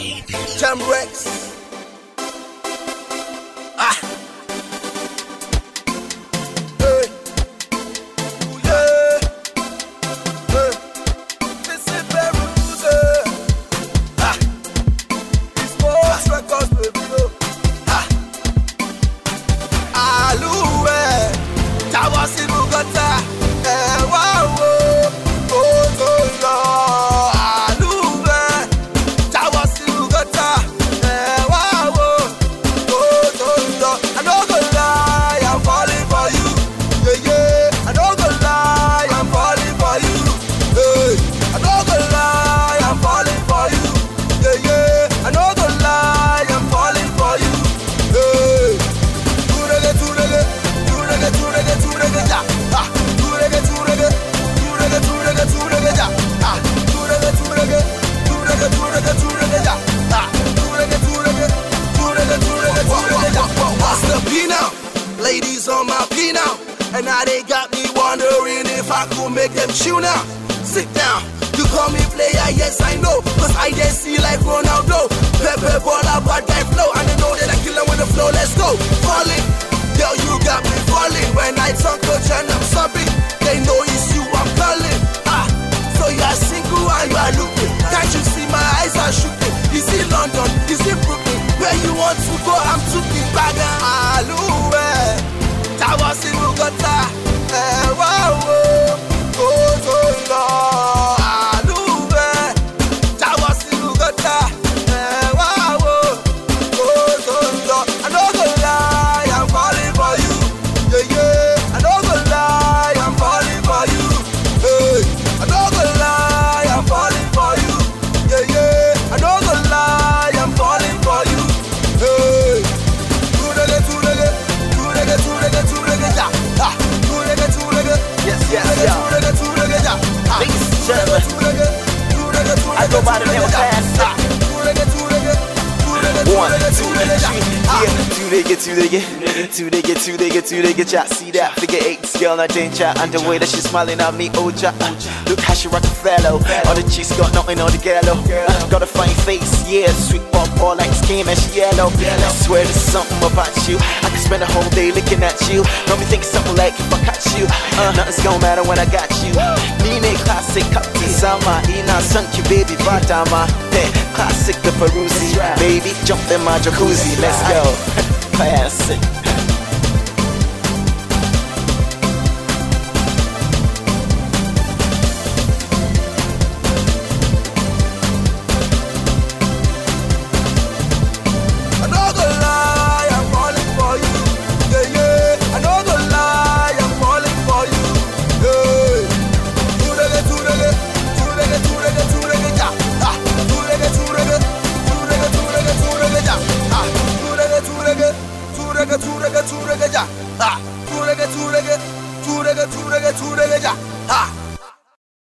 Jam Rex. Ah. Hey. Ooh, yeah. Hey. This is Perusa. Ah. It's Boss Records, baby. Ah. Aluwe. Tawasi Bugata. Wow. Ladies on my P now, and now they got me wondering if I could make them chill now. Sit down, you call me player, yes I know, cause I just see like Ronaldo. Pepe baller, bad guy flow, and they know that I kill them with the flow, let's go. Falling, girl you got me falling. When I talk coach and I'm sobbing, they know it's you I'm calling. Ah, so you are single and you are looking. Can't you see my eyes are shooting? Is it London, is it Brooklyn? Where you want to go, I'm taking back. Aluwe, Tawasi Bugata. Wow, oh, so long. Aluwe, Tawasi Bugata. Wow, oh, so long. I don't go lie, I'm falling for you. Yeah, yeah. I don't go lie, I'm falling for you. Hey, I don't go lie, I'm falling for you. Yeah, yeah. I don't go lie, I'm falling for you. Hey, I go by the name of Classic. 1, 2, 3, yeah. 2 ja. See that figure 8 girl, not danger. And the way that she's smiling at me, oh ja. Look how she rockin' fellow. All the chicks got nothing on the gallow. Got a funny face, yeah. Sweet pop, all like skin and she yellow. I swear there's something about you. I can spend a whole day looking at you. Got me thinking something like if I catch you, nothing's gonna matter when I got you. Nine classic, Captain Sama. Ina Sunky baby, Batama. Hey, classic the Perusi. Baby, jump in my jacuzzi, let's go. Classic. Ah,